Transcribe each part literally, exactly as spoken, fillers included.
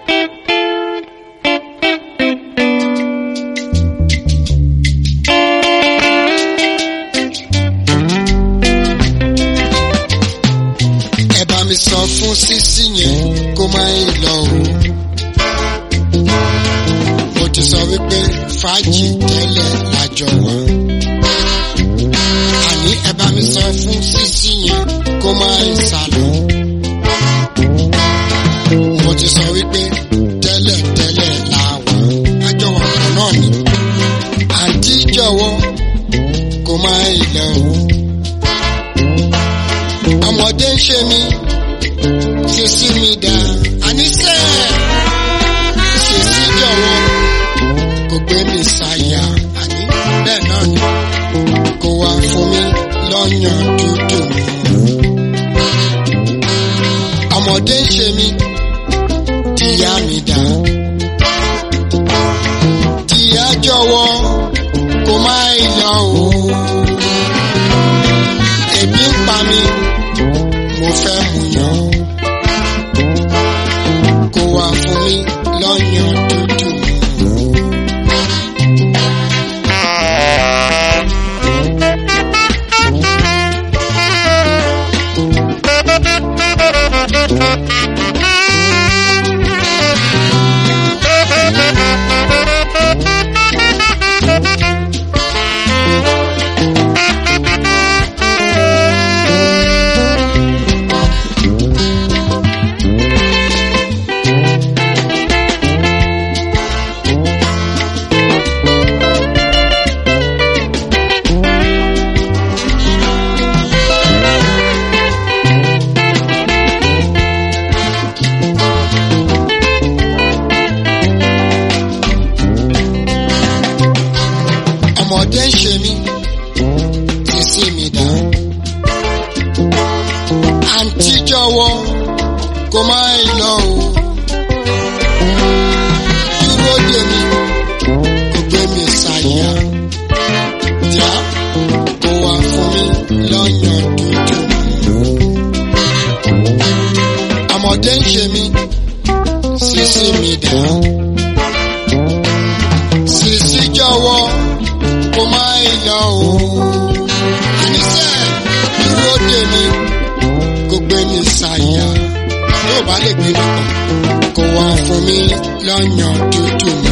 mi sọ fún sísí yẹn kó má yín lọ o. Mo ti sọ wípé fàájì tẹ́lẹ̀ lájọ wà. Àní ẹ bá mi sọ fún sísí yẹn kó má yín sálọ. Mo ti sọ wípé tẹ́lẹ̀ tẹ́lẹ̀ là wà. Àjọ wà kan náà ni. Àǹtí jọ̀wọ́ kó má yín lọ o. Ọmọdé ń ṣe mí. Sisi mi dá, àníṣe sisi jọ̀wọ́ kò gbé mi sáyà, àní bẹ́ẹ̀ náà ni kò wá fún mi lọ́yàn dúdú mi. Ọmọdé ń ṣe mí, tìyá mi dá, tìyá jọ̀wọ́ kò má yọ o. Ebi ń pa mi, mo fẹ́ mu yàn. Wá fún mi lọ́yàn dúdú. Ọmọdé ń ṣe mí, sísí mi dá. Àǹtí jọ̀wọ́ kó má lọ o. Dúró dè mí, kò gbé mi sáyà. Yá kó wá fún mi lọ́yàn dúdú. Ọmọdé ń ṣe mí, sísí mi dá. Sísí jọ̀wọ́ kó má lọ o. Àníṣe dúró dè mí kó gbé mi sáyà. Yóò bá lè gbé mi pọ̀ kó wá fún mi lọ́yàn dúdú mi.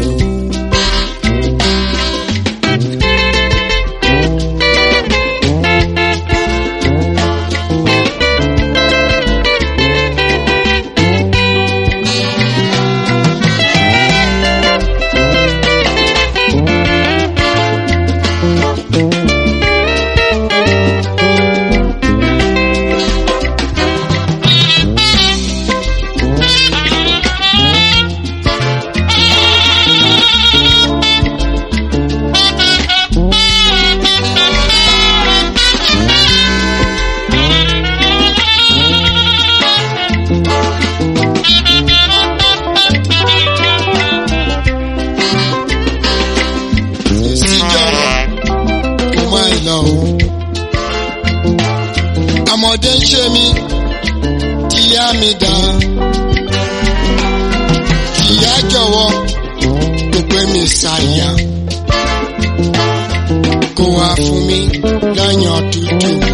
Ọmọdé ń ṣe mí, tìyá mi dá. Tìyá jọ̀wọ́ kò gbé mi sáyà. Kó wá fún mi lọ́yàn dúdú.